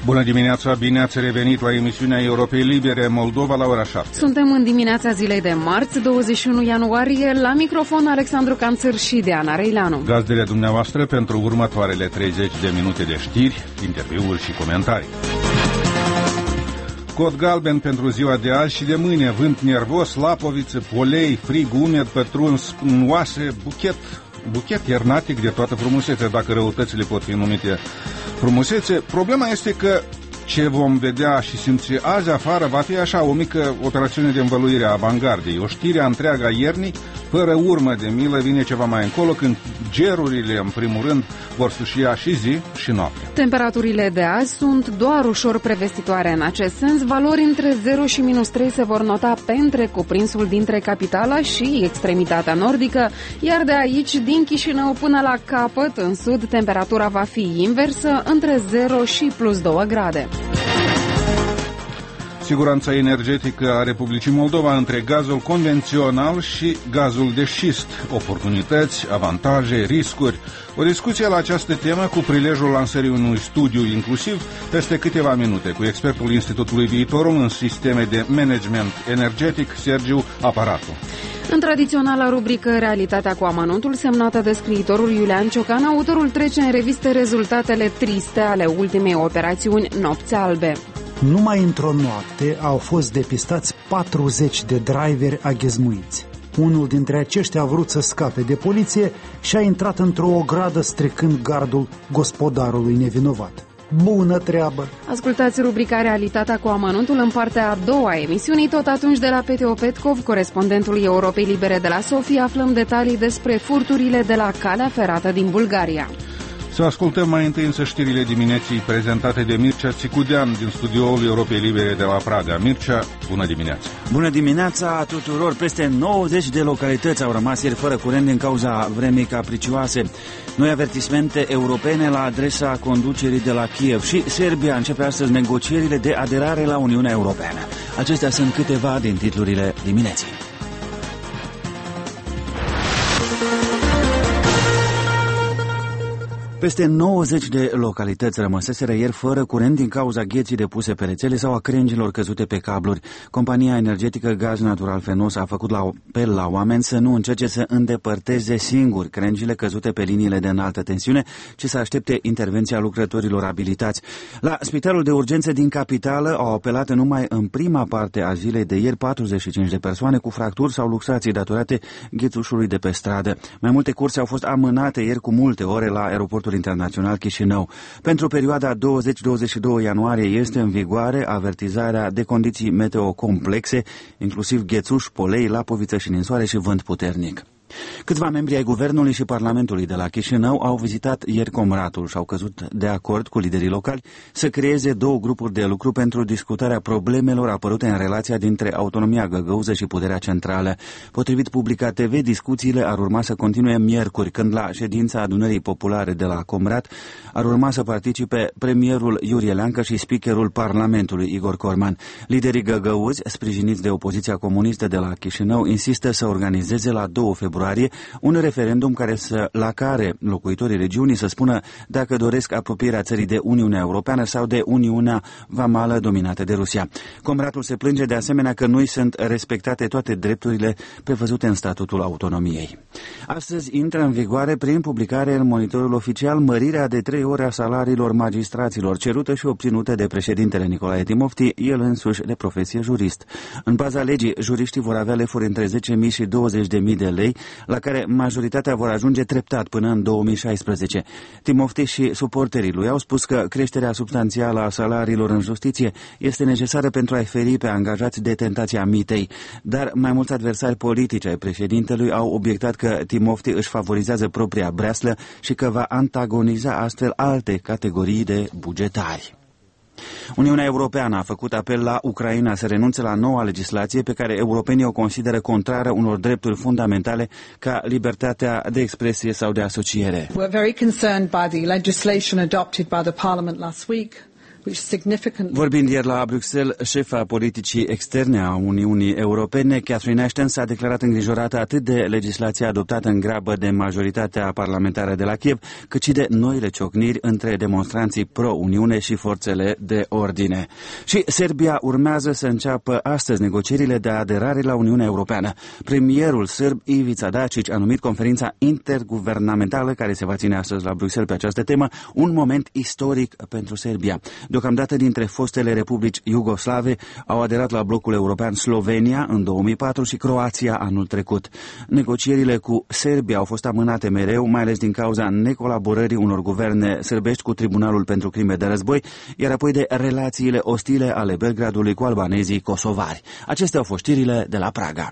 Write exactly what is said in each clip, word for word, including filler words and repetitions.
Bună dimineața, bine ați revenit la emisiunea Europei Libere, Moldova, la ora șapte. Suntem în dimineața zilei de marți, douăzeci și unu ianuarie, la microfon Alexandru Canțăr și Diana Reileanu. Gazdele dumneavoastră pentru următoarele treizeci de minute de știri, interviuri și comentarii. Cod galben pentru ziua de azi și de mâine, vânt nervos, lapoviță, polei, frig umed, pătruns în oase, buchet, buchet iernatic de toată frumusețea, dacă răutățile pot fi numite frumusețe. Problema este că ce vom vedea și simți azi afară va fi așa, o mică operațiune de învăluire a avangardei, o știre întreaga iernii, fără urmă de milă, vine ceva mai încolo, când gerurile, în primul rând, vor sușia și zi și noapte. Temperaturile de azi sunt doar ușor prevestitoare în acest sens. Valori între zero și minus trei se vor nota pe întreg cuprinsul dintre capitala și extremitatea nordică, iar de aici, din Chișinău până la capăt, în sud, temperatura va fi inversă, între zero și plus două grade. Siguranța energetică a Republicii Moldova între gazul convențional și gazul de șist, oportunități, avantaje, riscuri. O discuție la această temă cu prilejul lansării unui studiu inclusiv peste câteva minute cu expertul Institutului Viitorul în sisteme de management energetic, Sergiu Aparatu. În tradiționala rubrică Realitatea cu amănuntul, semnată de scriitorul Iulian Ciocan, autorul trece în revistă rezultatele triste ale ultimei operațiuni Nopți Albe. Numai într-o noapte au fost depistați patruzeci de driveri aghezmuiți. Unul dintre aceștia a vrut să scape de poliție și a intrat într-o ogradă stricând gardul gospodarului nevinovat. Bună treabă! Ascultați rubrica Realitatea cu amănuntul în partea a doua a emisiunii. Tot atunci, de la Peteo Petkov, corespondentul Europei Libere de la Sofia, aflăm detalii despre furturile de la calea ferată din Bulgaria. Să ascultăm mai întâi însă știrile dimineții prezentate de Mircea Țicudean din studioul Europei Libere de la Praga. Mircea, bună dimineața! Bună dimineața tuturor! Peste nouăzeci de localități au rămas ieri fără curent din cauza vremii capricioase. Noi avertismente europene la adresa conducerii de la Kiev și Serbia începe astăzi negocierile de aderare la Uniunea Europeană. Acestea sunt câteva din titlurile dimineții. Peste nouăzeci de localități rămăseseră ieri fără curent din cauza gheții depuse pe rețele sau a crengilor căzute pe cabluri. Compania energetică Gaz Natural Fenos a făcut la apel la oameni să nu încerce să îndepărteze singuri crengile căzute pe liniile de înaltă tensiune, ci să aștepte intervenția lucrătorilor abilitați. La Spitalul de Urgență din capitală au apelat numai în prima parte a zilei de ieri patruzeci și cinci de persoane cu fracturi sau luxații datorate ghețușului de pe stradă. Mai multe curse au fost amânate ieri cu multe ore la aeroportul internațional Chișinău. Pentru perioada douăzeci douăzeci și doi ianuarie este în vigoare avertizarea de condiții meteo complexe, inclusiv ghețuș, polei, lapoviță și ninsoare și vânt puternic. Câțiva membri ai Guvernului și Parlamentului de la Chișinău au vizitat ieri Comratul și au căzut de acord cu liderii locali să creeze două grupuri de lucru pentru discutarea problemelor apărute în relația dintre autonomia găgăuză și puterea centrală. Potrivit Publica T V, discuțiile ar urma să continue miercuri, când la ședința adunării populare de la Comrat ar urma să participe premierul Iurie Leancă și speakerul Parlamentului Igor Corman. Liderii găgăuzi, sprijiniți de opoziția comunistă de la Chișinău, insistă să organizeze la doi februarie un referendum care să, la care locuitorii regiunii să spună dacă doresc apropierea țării de Uniunea Europeană sau de Uniunea Vamală dominată de Rusia. Comratul se plânge de asemenea că nu sunt respectate toate drepturile prevăzute în statutul autonomiei. Astăzi intră în vigoare prin publicare în monitorul oficial mărirea de trei ore a salariilor magistraților, cerută și obținută de președintele Nicolae Timofti, el însuși de profesie jurist. În baza legii, juriștii vor avea lefuri între zece mii și douăzeci de mii de lei, la care majoritatea vor ajunge treptat până în două mii șaisprezece. Timofti și suporterii lui au spus că creșterea substanțială a salariilor în justiție este necesară pentru a-i feri pe angajați de tentația mitei, dar mai mulți adversari politici ai președintelui au obiectat că Timofti își favorizează propria breaslă și că va antagoniza astfel alte categorii de bugetari. Uniunea Europeană a făcut apel la Ucraina să renunțe la noua legislație pe care europenii o consideră contrară unor drepturi fundamentale ca libertatea de expresie sau de asociere. We're very concerned by the legislation adopted by the Parliament last week, Vorbind ieri la Bruxelles, șefa politicii externe a Uniunii Europene, Catherine Ashton, s-a declarat îngrijorată atât de legislația adoptată în grabă de majoritatea parlamentară de la Kiev, cât și de noile ciocniri între demonstranții pro-Uniune și forțele de ordine. Și Serbia urmează să înceapă astăzi negocierile de aderare la Uniunea Europeană. Premierul sârb Ivica Dačić a numit conferința interguvernamentală care se va ține astăzi la Bruxelles pe această temă un moment istoric pentru Serbia. Deocamdată dintre fostele republici iugoslave au aderat la blocul european Slovenia în două mii patru și Croația anul trecut. Negocierile cu Serbia au fost amânate mereu, mai ales din cauza necolaborării unor guverne sârbești cu Tribunalul pentru Crime de Război, iar apoi de relațiile ostile ale Belgradului cu albanezii kosovari. Acestea au fost știrile de la Praga.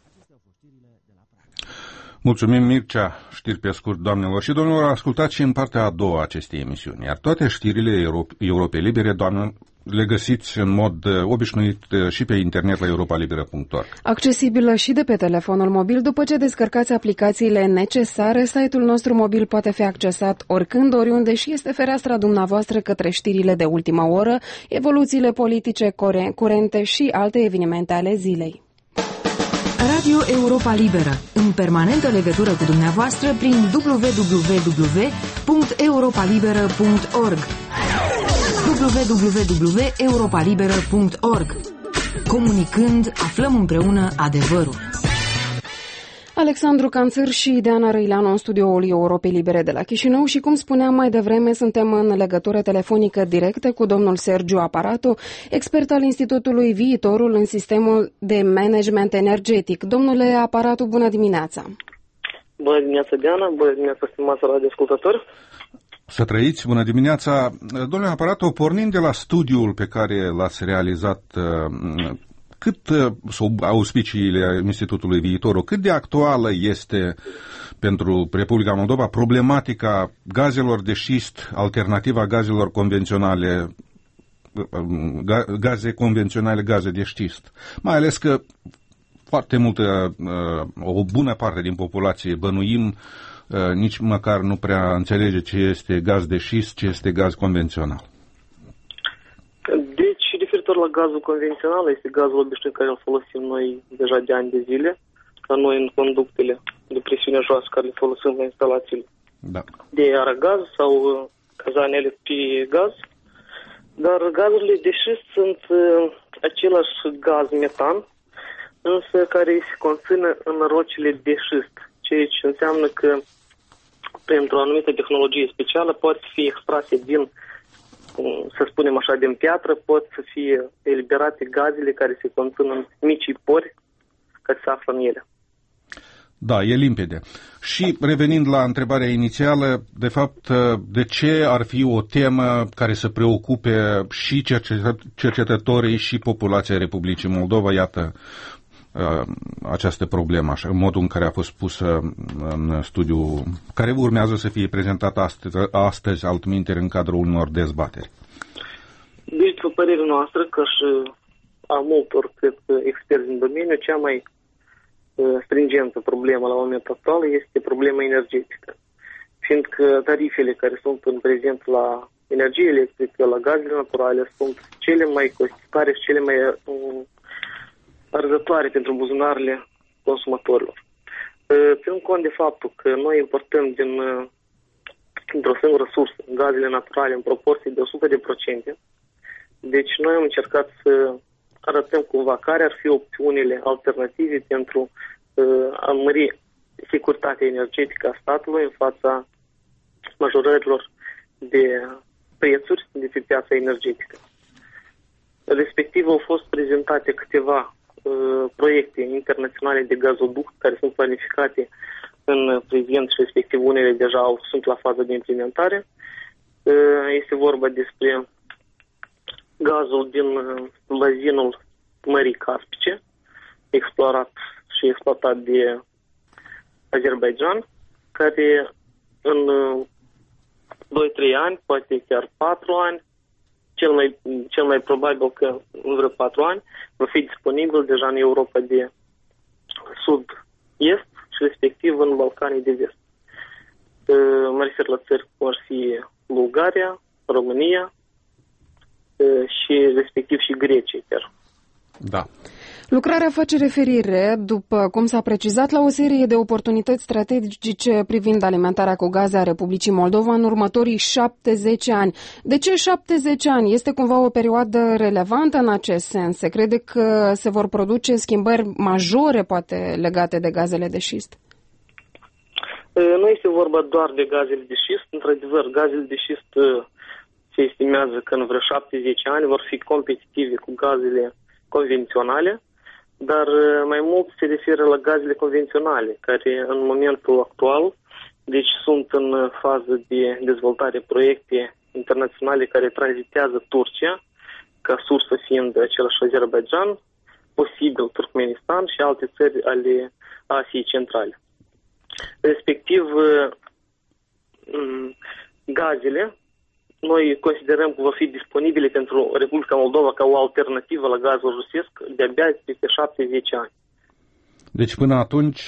Mulțumim, Mircea. Știri pe scurt, doamnelor și domnilor, ascultați și în partea a doua a acestei emisiuni. Iar toate știrile Europei Libere, doamnă, le găsiți în mod obișnuit și pe internet la europa libera punct org. Accesibilă și de pe telefonul mobil. După ce descărcați aplicațiile necesare, site-ul nostru mobil poate fi accesat oricând, oriunde și este fereastra dumneavoastră către știrile de ultima oră, evoluțiile politice curente și alte evenimente ale zilei. Radio Europa Liberă, în permanentă legătură cu dumneavoastră prin w w w punct europa liberă punct org w w w punct europa liberă punct org. Comunicând, aflăm împreună adevărul. Alexandru Canțăr și Deana Răileanu în studioul Europei Libere de la Chișinău și, cum spuneam mai devreme, suntem în legătură telefonică directă cu domnul Sergiu Aparatu, expert al Institutului Viitorul în sistemul de management energetic. Domnule Aparatu, bună dimineața! Bună dimineața, Diana! Bună dimineața, stimați radioascultători! Să trăiți, bună dimineața! Domnule Aparatu, pornind de la studiul pe care l-ați realizat cât sub auspiciile Institutului Viitorul, cât de actuală este pentru Republica Moldova problematica gazelor de șist, alternativa gazelor convenționale, gaze convenționale, gaze de șist? Mai ales că foarte multă, o bună parte din populație, bănuim, nici măcar nu prea înțelege ce este gaz de șist, ce este gaz convențional. Deci, referitor la gazul convențional, este gazul obișnuit care îl folosim noi deja de ani de zile, ca noi în conductele de presiune joasă care le folosim la instalațiile da. de aragaz sau cazanele pe gaz. Dar gazurile de șist sunt uh, același gaz metan, însă care se conține în rocile de șist, ceea ce înseamnă că printr-o anumită tehnologie specială poate fi extrase din, să spunem așa, din piatră, pot să fie eliberate gazele care se conțin în micii pori care se află în ele. Da, e limpede. Și revenind la întrebarea inițială, de fapt, de ce ar fi o temă care să preocupe și cercetătorii și populația Republicii Moldova, iată, această problemă, așa, în modul în care a fost pusă în studiu, care urmează să fie prezentat astăzi, astăzi altminteri, în cadrul unor dezbateri. Deci, după părerea noastră, că și a multor, cred, experți din domeniu, cea mai stringentă problemă la momentul actual este problema energetică. Fiindcă tarifele care sunt în prezent la energie electrică, la gazele naturale, sunt cele mai costisitoare și cele mai arzătoare pentru buzunarele consumatorilor. Ținând cont de faptul că noi importăm din, dintr-o singură sursă gazele naturale în proporție de o sută la sută, deci noi am încercat să arătăm cumva care ar fi opțiunile alternative pentru uh, a mări securitatea energetică a statului în fața majorărilor de prețuri de pe piața energetică. Respectiv au fost prezentate câteva uh, proiecte internaționale de gazoduct care sunt planificate în prezent și respectiv unele deja au, sunt la fază de implementare. Uh, este vorba despre gazul din uh, bazinul Mării Caspice, explorat și exploatat de Azerbaijan, care în uh, doi-trei ani, poate chiar patru ani, cel mai, cel mai probabil că în vreo patru ani, va fi disponibil deja în Europa de sud-est și respectiv în Balcanii de vest. Uh, mă refer la țări cum ar fi Bulgaria, România, și respectiv și Greciei chiar. Da. Lucrarea face referire, după cum s-a precizat, la o serie de oportunități strategice privind alimentarea cu gaze a Republicii Moldova în următorii șaptezeci ani. De ce șaptezeci ani? Este cumva o perioadă relevantă în acest sens? Se crede că se vor produce schimbări majore, poate, legate de gazele de șist? Nu este vorba doar de gazele de șist. Într-adevăr, gazele de șist se estimează că în vreo șaptezeci ani vor fi competitive cu gazele convenționale, dar mai mult se referă la gazele convenționale, care în momentul actual, deci sunt în fază de dezvoltare proiecte internaționale care tranzitează Turcia, ca sursă fiind același Azerbaijan, posibil Turkmenistan și alte țări ale Asiei Centrale. Respectiv, gazele, noi considerăm că vor fi disponibile pentru Republica Moldova ca o alternativă la gazul rusesc de-abia peste șaptezeci ani. Deci până atunci,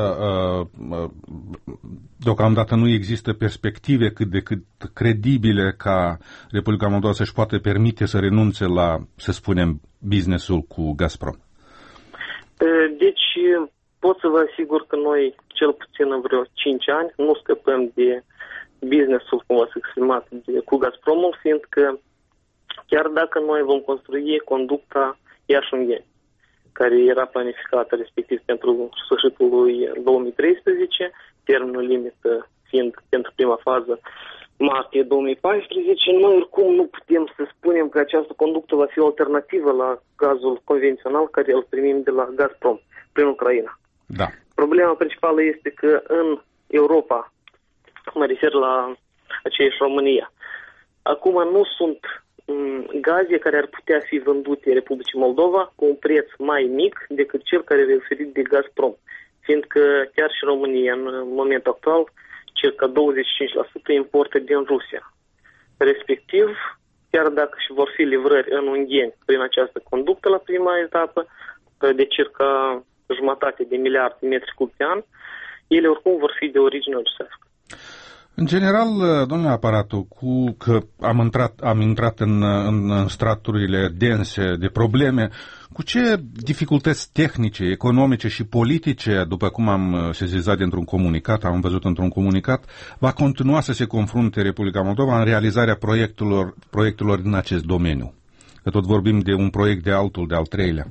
deocamdată nu există perspective cât de cât credibile ca Republica Moldova să-și poată permite să renunțe la, să spunem, business-ul cu Gazprom. Deci pot să vă asigur că noi, cel puțin în vreo cinci ani, nu scăpăm de business-ul, cum ați exprimat, de, cu Gazpromul, fiindcă chiar dacă noi vom construi conducta Iași-Ungheni, care era planificată respectiv pentru sfârșitul lui două mii treisprezece, termenul limită fiind pentru prima fază martie două mii paisprezece, noi oricum nu putem să spunem că această conductă va fi o alternativă la gazul convențional care îl primim de la Gazprom prin Ucraina. Da. Problema principală este că în Europa, mă refer la aceeași România, acum nu sunt gaze care ar putea fi vândute Republicii Moldova cu un preț mai mic decât cel care e oferit de Gazprom, fiindcă chiar și România în momentul actual circa douăzeci și cinci la sută importă din Rusia. Respectiv, chiar dacă și vor fi livrări în Ungheni prin această conductă la prima etapă de circa jumătate de miliard de metri cub pe an, ele oricum vor fi de origine rusească. În general, domnule Aparatu, cu că am intrat, am intrat în, în, în straturile dense de probleme, cu ce dificultăți tehnice, economice și politice, după cum am sesizat dintr-un comunicat, am văzut într-un comunicat, va continua să se confrunte Republica Moldova în realizarea proiectelor, proiectelor din acest domeniu? Că tot vorbim de un proiect de altul, de al treilea.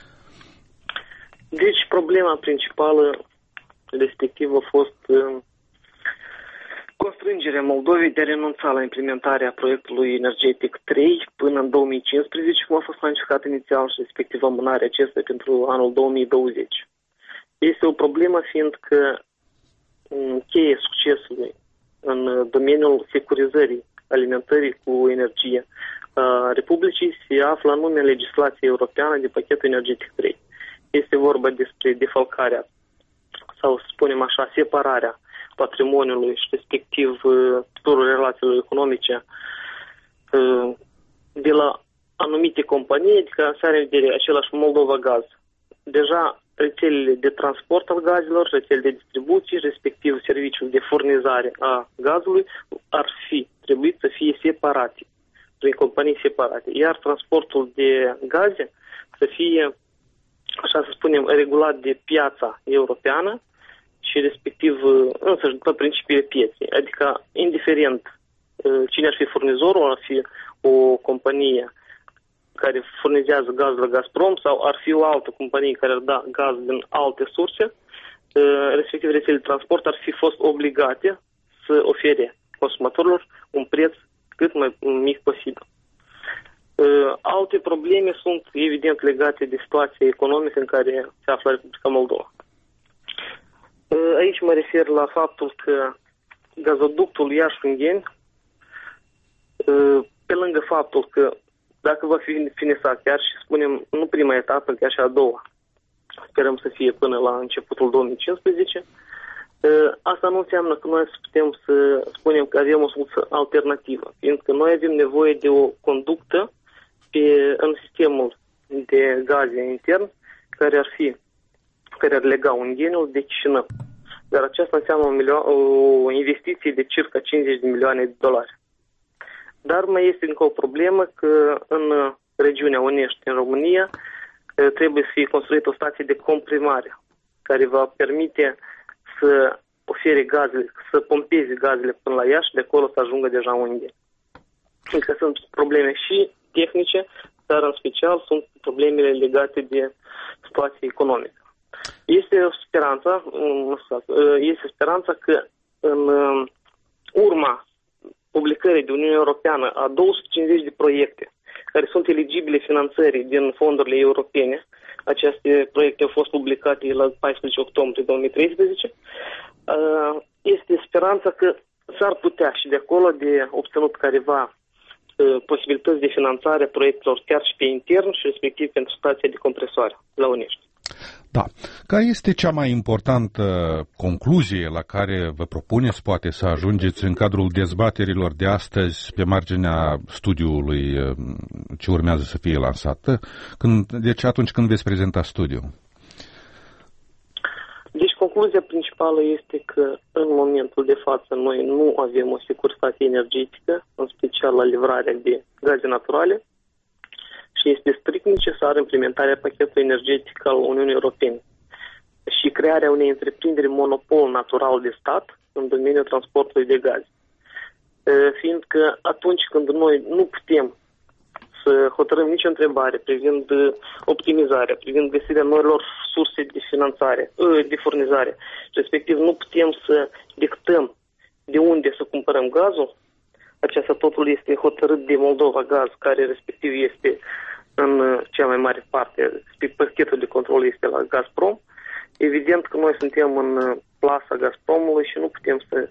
Deci, problema principală respectiv a fost constrângerea Moldovei de a renunța la implementarea proiectului energetic trei până în două mii cincisprezece, cum a fost planificat inițial, și respectiv amânarea acesta pentru anul două mii douăzeci. Este o problemă fiindcă cheia succesului în domeniul securizării alimentării cu energie a Republicii se află anume în legislația europeană de pachetul energetic trei. Este vorba despre defalcarea sau, să spunem așa, separarea patrimoniului și respectiv tuturor relațiilor economice de la anumite companii, adică să are în vedere același Moldova Gaz. Deja rețelele de transport al gazelor, rețelele de distribuție, respectiv serviciul de furnizare a gazului, ar fi trebuit să fie separate, prin companii separate, iar transportul de gaze să fie, așa să spunem, regulat de piața europeană și respectiv însăși după principiile pieței. Adică, indiferent cine ar fi furnizorul, ar fi o companie care furnizează gaz la Gazprom sau ar fi o altă companie care ar da gaz din alte surse, respectiv rețele de transport ar fi fost obligate să ofere consumatorilor un preț cât mai mic posibil. Alte probleme sunt evident legate de situația economică în care se află Republica Moldova. Aici mă refer la faptul că gazoductul Iași-Ungheni, pe lângă faptul că dacă va fi finisat chiar și spunem nu prima etapă, chiar și a doua, sperăm să fie până la începutul două mii cincisprezece, asta nu înseamnă că noi putem să spunem că avem o soluție alternativă, fiindcă noi avem nevoie de o conductă pe, în sistemul de gaze intern care ar fi care ar lega Ungheniul de Chișinău. Dar aceasta înseamnă o, milio- o investiție de circa cincizeci de milioane de dolari. Dar mai este încă o problemă că în regiunea Onești, în România, trebuie să fie construită o stație de comprimare care va permite să ofere gazele, să pompeze gazele până la Iași, de acolo să ajungă deja unde. Încă sunt probleme și tehnice, dar în special sunt problemele legate de situația economică. Este o speranță, este speranța că în urma publicării de Uniunea Europeană a două sute cincizeci de proiecte care sunt eligibile finanțării din fondurile europene, aceste proiecte au fost publicate la paisprezece octombrie două mii treisprezece, este speranța că s-ar putea și de acolo de obținut careva posibilități de finanțare a proiectelor chiar și pe intern și respectiv pentru stația de compresoare la Onești. Da. Care este cea mai importantă concluzie la care vă propuneți poate să ajungeți în cadrul dezbaterilor de astăzi pe marginea studiului ce urmează să fie lansat? Când, deci atunci când veți prezenta studiul? Deci concluzia principală este că în momentul de față noi nu avem o securitate energetică, în special la livrarea de gaze naturale, și este strict necesară implementarea pachetului energetic al Uniunii Europene și crearea unei întreprinderi monopol natural de stat în domeniul transportului de gaze. Fiindcă atunci când noi nu putem să hotărâm nicio întrebare privind optimizarea, privind găsirea noilor surse de finanțare, de furnizare, respectiv nu putem să dictăm de unde să cumpărăm gazul, aceasta totul este hotărât de Moldova Gaz, care respectiv este în cea mai mare parte, pachetul de control este la Gazprom. Evident că noi suntem în plasa Gazpromului și nu putem să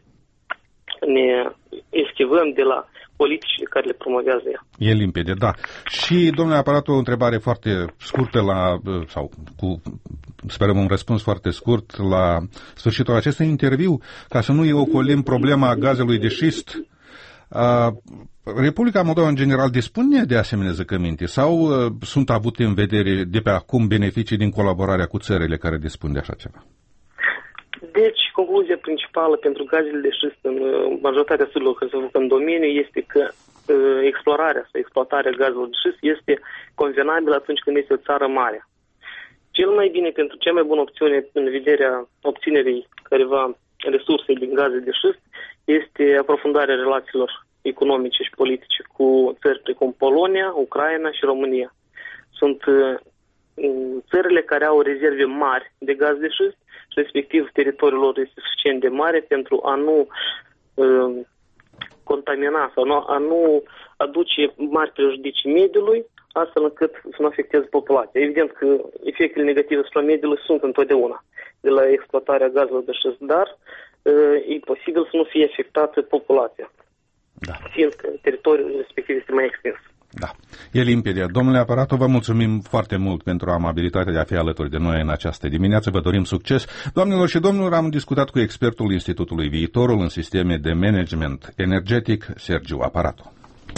ne eschivăm de la politicile care le promovează ea. E limpede, da. Și, domnule Aparatu, o întrebare foarte scurtă la, sau cu, sperăm un răspuns foarte scurt la sfârșitul acestui interviu, ca să nu ocolim problema gazelui de șist. Uh, Republica Moldova în general dispune de asemenea zăcăminte sau uh, sunt avute în vedere de pe acum beneficii din colaborarea cu țările care dispun de așa ceva? Deci, concluzia principală pentru gazele de șist în uh, majoritatea studiilor care se fac în domeniu este că uh, explorarea sau exploatarea gazelor de șist este convenabilă atunci când este o țară mare. Cel mai bine pentru cea mai bună opțiune în vederea obținerii careva resurse din gaze de șist este aprofundarea relațiilor economice și politice cu țări precum Polonia, Ucraina și România. Sunt uh, țările care au rezerve mari de gaz de șist și respectiv teritoriul lor este suficient de mare pentru a nu uh, contamina sau nu, a nu aduce mari prejudicii mediului, astfel încât să nu afecteze populația. Evident că efectele negative asupra mediului sunt întotdeauna de la exploatarea gazelor de șist, dar uh, e posibil să nu fie afectată populația. Da. Fiindcă teritoriul respectiv este mai extins. Da, e limpede. Domnule Aparatu, vă mulțumim foarte mult pentru amabilitatea de a fi alături de noi în această dimineață. Vă dorim succes. Doamnelor și domnilor, am discutat cu expertul Institutului Viitorul în sisteme de management energetic, Sergiu Aparatu.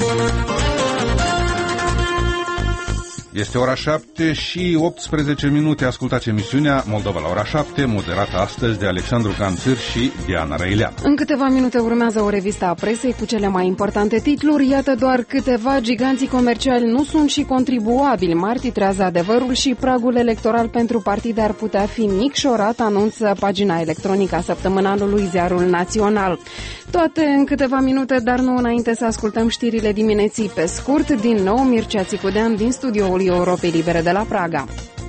Este ora șapte și optsprezece minute. Ascultați emisiunea Moldova la ora șapte, moderată astăzi de Alexandru Canțâr și Diana Răilean. În câteva minute urmează o revistă a presei cu cele mai importante titluri. Iată doar câteva. Giganții comerciali nu sunt și contribuabili mari, titrează Adevărul, și pragul electoral pentru partide ar putea fi micșorat, anunță pagina electronică a săptămânalului Ziarul Național. Toate în câteva minute, dar nu înainte să ascultăm știrile dimineții pe scurt. Din nou Mircea Țicudean din studioul Europei Libere de la Praga.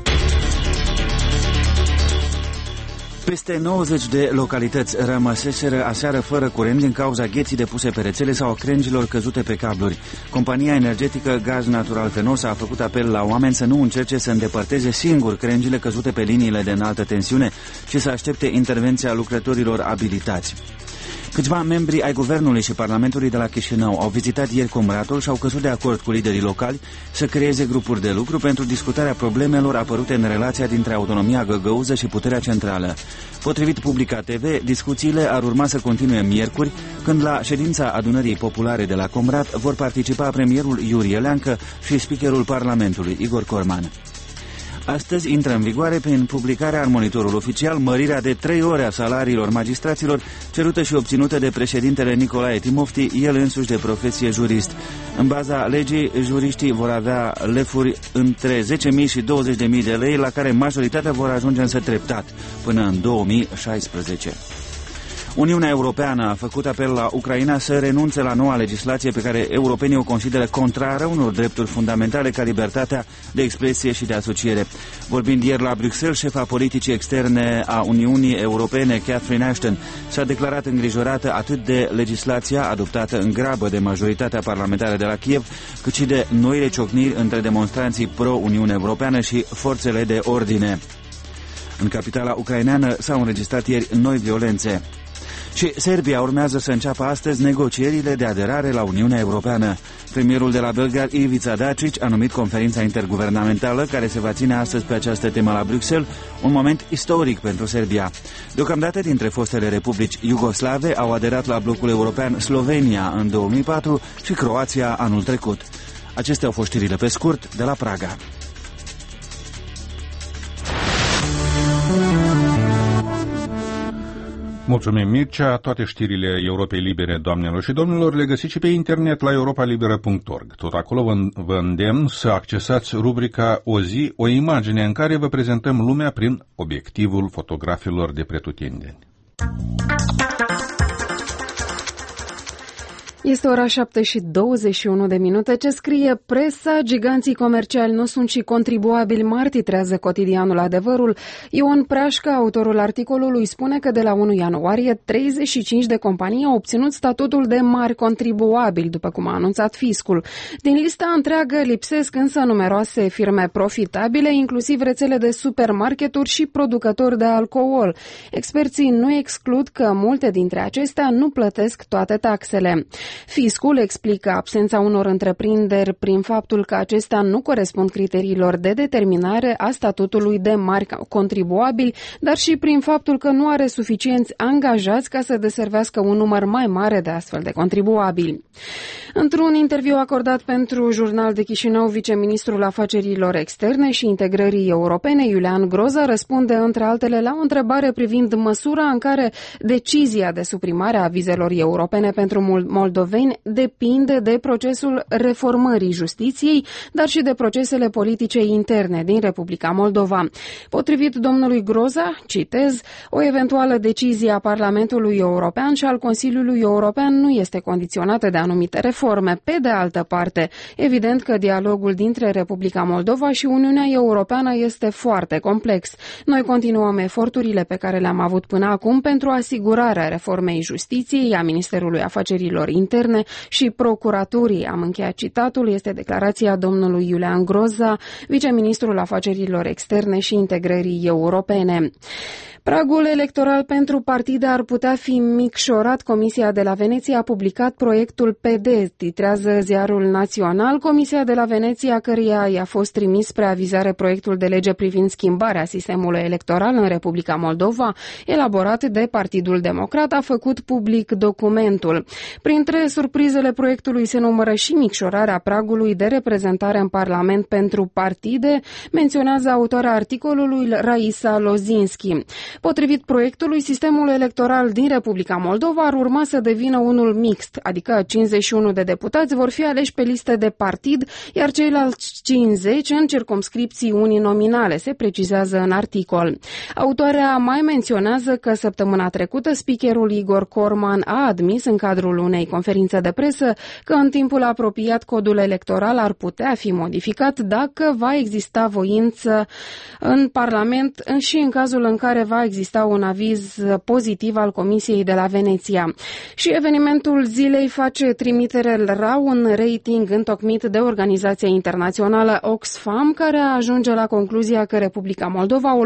Peste nouăzeci de localități rămăseseră aseară fără curent din cauza gheții depuse pe rețele sau crengilor căzute pe cabluri. Compania energetică Gaz Natural Fenosa a făcut apel la oameni să nu încerce să îndepărteze singur crengile căzute pe liniile de înaltă tensiune, ci să aștepte intervenția lucrătorilor abilitați. Câțiva membri ai Guvernului și Parlamentului de la Chișinău au vizitat ieri Comratul și au căzut de acord cu liderii locali să creeze grupuri de lucru pentru discutarea problemelor apărute în relația dintre autonomia găgăuză și puterea centrală. Potrivit Publica T V, discuțiile ar urma să continue miercuri, când la ședința adunării populare de la Comrat vor participa premierul Iurie Leancă și speakerul Parlamentului Igor Corman. Astăzi intră în vigoare, prin publicarea în Monitorul Oficial, mărirea de trei ore a salariilor magistraților, cerută și obținută de președintele Nicolae Timofti, el însuși de profesie jurist. În baza legii, juriștii vor avea lefuri între zece mii și douăzeci de mii de lei, la care majoritatea vor ajunge însă treptat, până în două mii șaisprezece. Uniunea Europeană a făcut apel la Ucraina să renunțe la noua legislație pe care europenii o consideră contrară unor drepturi fundamentale ca libertatea de expresie și de asociere. Vorbind ieri la Bruxelles, șefa politicii externe a Uniunii Europene, Catherine Ashton, s-a declarat îngrijorată atât de legislația adoptată în grabă de majoritatea parlamentară de la Kiev, cât și de noile ciocniri între demonstranții pro-Uniune Europeană și forțele de ordine. În capitala ucraineană s-au înregistrat ieri noi violențe. Și Serbia urmează să înceapă astăzi negocierile de aderare la Uniunea Europeană. Premierul de la Belgrad, Ivica Dačić, a numit conferința interguvernamentală care se va ține astăzi pe această temă la Bruxelles, un moment istoric pentru Serbia. Deocamdată, dintre fostele republici iugoslave au aderat la blocul european Slovenia în două mii patru și Croația anul trecut. Acestea au fost știrile pe scurt de la Praga. Mulțumim, Mircea. Toate știrile Europei Libere, doamnelor și domnilor, le găsiți și pe internet la europa liberă punct org. Tot acolo vă, vă îndemn să accesați rubrica O zi, o imagine, în care vă prezentăm lumea prin obiectivul fotografilor de pretutindeni. Este ora șapte și douăzeci și unu de minute. Ce scrie presa? Giganții comerciali nu sunt și contribuabili mari, titrează cotidianul Adevărul. Ion Prașca, autorul articolului, spune că de la unu ianuarie treizeci și cinci de companii au obținut statutul de mari contribuabili, după cum a anunțat fiscul. Din lista întreagă lipsesc însă numeroase firme profitabile, inclusiv rețele de supermarketuri și producători de alcool. Experții nu exclud că multe dintre acestea nu plătesc toate taxele. Fiscul explică absența unor întreprinderi prin faptul că acestea nu corespund criteriilor de determinare a statutului de mari contribuabili, dar și prin faptul că nu are suficienți angajați ca să deservească un număr mai mare de astfel de contribuabili. Într-un interviu acordat pentru Jurnal de Chișinău, viceministrul afacerilor externe și integrării europene, Iulian Groza, răspunde între altele la o întrebare privind măsura în care decizia de suprimare a vizelor europene pentru moldoveni depinde de procesul reformării justiției, dar și de procesele politice interne din Republica Moldova. Potrivit domnului Groza, citez, o eventuală decizie a Parlamentului European și al Consiliului European nu este condiționată de anumite reforme. Pe de altă parte, evident că dialogul dintre Republica Moldova și Uniunea Europeană este foarte complex. Noi continuăm eforturile pe care le-am avut până acum pentru asigurarea reformei justiției, a Ministerului Afacerilor Interne și Procuraturii. Am încheiat citatul, este declarația domnului Iulian Groza, viceministrul Afacerilor Externe și Integrării Europene. Pragul electoral pentru partide ar putea fi micșorat. Comisia de la Veneția a publicat proiectul P D, titrează Ziarul Național. Comisia de la Veneția, căreia i-a fost trimis spre avizare proiectul de lege privind schimbarea sistemului electoral în Republica Moldova, elaborat de Partidul Democrat, a făcut public documentul. Printre surprizele proiectului se numără și micșorarea pragului de reprezentare în Parlament pentru partide, menționează autoarea articolului Raisa Lozinski. Potrivit proiectului, sistemul electoral din Republica Moldova ar urma să devină unul mixt, adică cincizeci și unu de deputați vor fi aleși pe liste de partid, iar ceilalți cincizeci în circumscripții uninominale, se precizează în articol. Autoarea mai menționează că săptămâna trecută speakerul Igor Corman a admis în cadrul unei conferințe de presă că în timpul apropiat codul electoral ar putea fi modificat dacă va exista voință în Parlament și în cazul în care va exista un aviz pozitiv al Comisiei de la Veneția. Și evenimentul zilei face trimitere la un rating întocmit de organizația internațională Oxfam, care ajunge la concluzia că Republica Moldova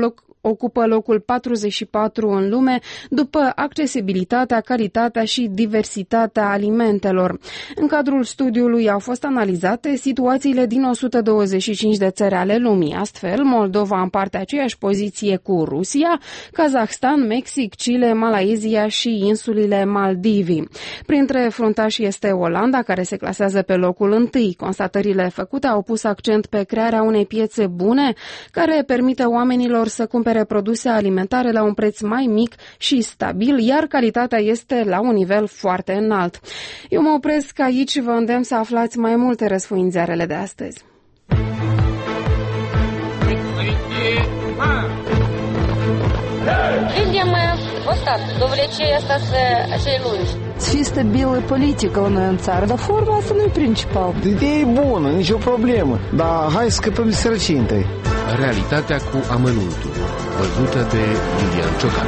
ocupă locul patruzeci și patru în lume după accesibilitatea, calitatea și diversitatea alimentelor. În cadrul studiului au fost analizate situațiile din o sută douăzeci și cinci de țări ale lumii. Astfel, Moldova împarte aceeași poziție cu Rusia, Kazahstan, Mexic, Chile, Malaezia și insulele Maldivi. Printre fruntași este Olanda, care se clasează pe locul întâi. Constatările făcute au pus accent pe crearea unei piețe bune, care permite oamenilor să cumpere produse alimentare la un preț mai mic și stabil, iar calitatea este la un nivel foarte înalt. Eu mă opresc aici și vă îndemn să aflați mai multe răsfoind ziarele de astăzi. Видим вот так, довлечение остаться acei lungi. Să fie stabilă politică la noi în țară, dar forma asta nu e principal. Ideea e bună, nicio problemă, dar hai să scăpăm de sărăcie întâi. Realitatea cu amănuntul, văzută de Lilian Ciocanu.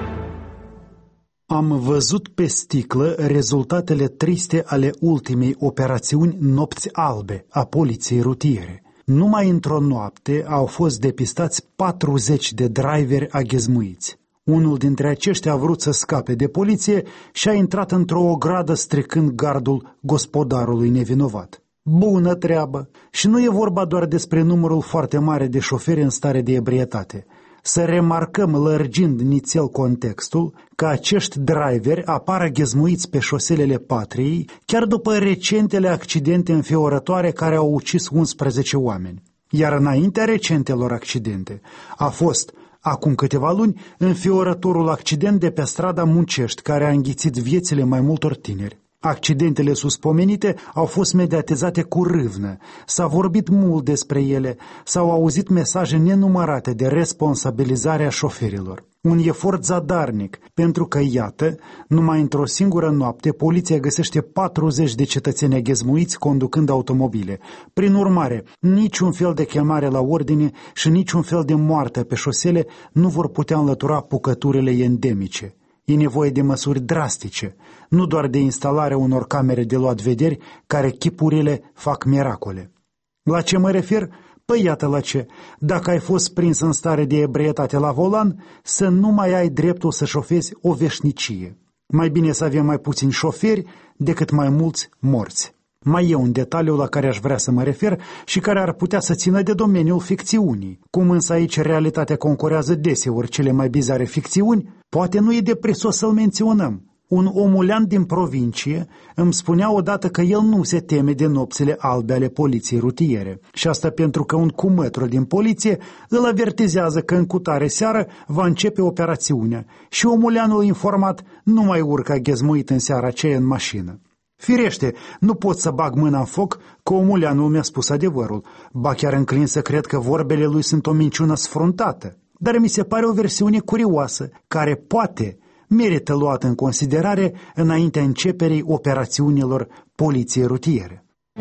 Am văzut pe sticlă rezultatele triste ale ultimei operațiuni Nopți Albe a poliției rutiere. Numai într-o noapte au fost depistați patruzeci de driveri aghezmuiți. Unul dintre aceștia a vrut să scape de poliție și a intrat într-o ogradă stricând gardul gospodarului nevinovat. Bună treabă! Și nu e vorba doar despre numărul foarte mare de șoferi în stare de ebrietate. Să remarcăm, lărgind nițel contextul, că acești driveri apar aghezmuiți pe șoselele patriei chiar după recentele accidente înfiorătoare care au ucis unsprezece oameni. Iar înaintea recentelor accidente a fost, acum câteva luni, înfiorătorul accident de pe strada Muncești, care a înghițit viețile mai multor tineri. Accidentele suspomenite au fost mediatizate cu râvnă, s-a vorbit mult despre ele, s-au auzit mesaje nenumărate de responsabilizare a șoferilor. Un efort zadarnic, pentru că, iată, numai într-o singură noapte, poliția găsește patruzeci de cetățeni aghezmuiți conducând automobile. Prin urmare, niciun fel de chemare la ordine și niciun fel de moarte pe șosele nu vor putea înlătura pucăturile endemice. E nevoie de măsuri drastice, nu doar de instalarea unor camere de luat vederi care chipurile fac miracole. La ce mă refer? Păi iată la ce. Dacă ai fost prins în stare de ebrietate la volan, să nu mai ai dreptul să șofezi o veșnicie. Mai bine să avem mai puțini șoferi decât mai mulți morți. Mai e un detaliu la care aș vrea să mă refer și care ar putea să țină de domeniul ficțiunii. Cum însă aici realitatea concurează deseori cele mai bizare ficțiuni, poate nu e de prețos să-l menționăm. Un omulean din provincie îmi spunea odată că el nu se teme de nopțile albe ale poliției rutiere. Și asta pentru că un cumătru din poliție îl avertizează că în cutare seară va începe operațiunea și omuleanul informat nu mai urcă aghezmuit în seara aceea în mașină. Firește, nu pot să bag mâna în foc că omuleanul mi-a spus adevărul, ba chiar înclin să cred că vorbele lui sunt o minciună sfruntată. Dar mi se pare o versiune curioasă, care poate merită luată în considerare înaintea începerii operațiunilor poliției rutiere.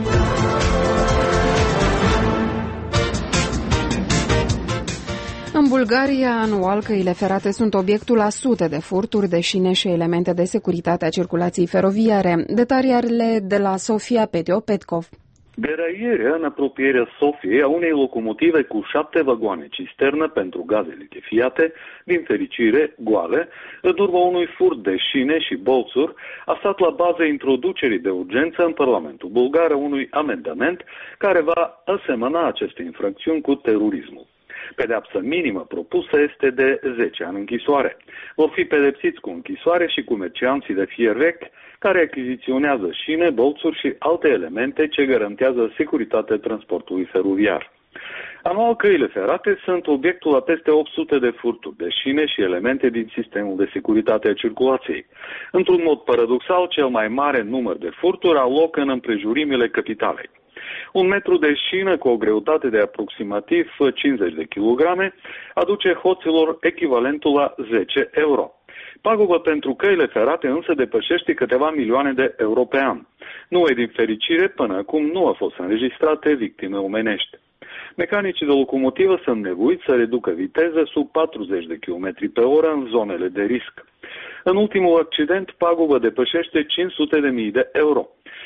În Bulgaria, anual, căile ferate sunt obiectul a sute de furturi de șine și elemente de securitate a circulației feroviare. Detaliile de la Sofia Petio Petkov. Deraierea în apropierea Sofiei a unei locomotive cu șapte vagoane cisternă pentru gaze lichefiate, din fericire goale, în urma unui furt de șine și bolțuri, a stat la baza introducerii de urgență în Parlamentul bulgar a unui amendament care va asemăna aceste infracțiuni cu terorismul. Pedeapsa minimă propusă este de zece ani închisoare. Vor fi pedepsiți cu închisoare și comercianții de fier vechi care achiziționează șine, bolțuri și alte elemente ce garantează securitatea transportului feroviar. Anual, căile ferate sunt obiectul a peste opt sute de furturi de șine și elemente din sistemul de securitate a circulației. Într-un mod paradoxal, cel mai mare număr de furturi au loc în împrejurimile capitalei. Un metru de șină cu o greutate de aproximativ cincizeci de kilograme aduce hoților echivalentul la zece euro. Pagubă pentru căile ferate însă depășește câteva milioane de euro pe an. Nu e din fericire, până acum nu au fost înregistrate victime omenești. Mecanicii de locomotivă sunt nevoiți să reducă viteză sub patruzeci de kilometri pe oră în zonele de risc. În ultimul accident, pagubă depășește cinci sute de mii de euro.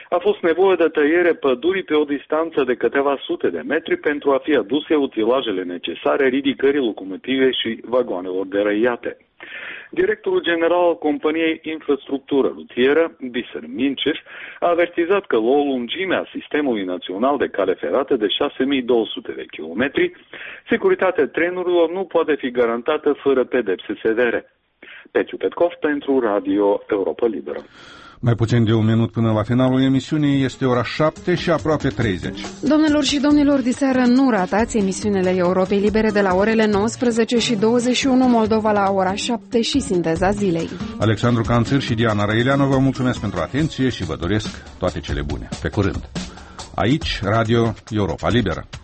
A fost nevoie de tăiere pădurii pe o distanță de câteva sute de metri pentru a fi aduse utilajele necesare ridicării locomotivei și vagoanelor derăiate. Directorul general al companiei Infrastructură Rutieră, Biser Minceș, a avertizat că la o lungime a sistemului național de cale ferată de șase mii două sute de kilometri, securitatea trenurilor nu poate fi garantată fără pedepse severe. Pețiu Petkov pentru Radio Europa Liberă. Mai puțin de un minut până la finalul emisiunii, este ora șapte și aproape treizeci. Domnilor și domnilor, diseară nu ratați emisiunile Europei Libere de la orele nouăsprezece și douăzeci și unu, Moldova la ora șapte și Sinteza Zilei. Alexandru Canțir și Diana Răileanu vă mulțumesc pentru atenție și vă doresc toate cele bune. Pe curând! Aici, Radio Europa Liberă.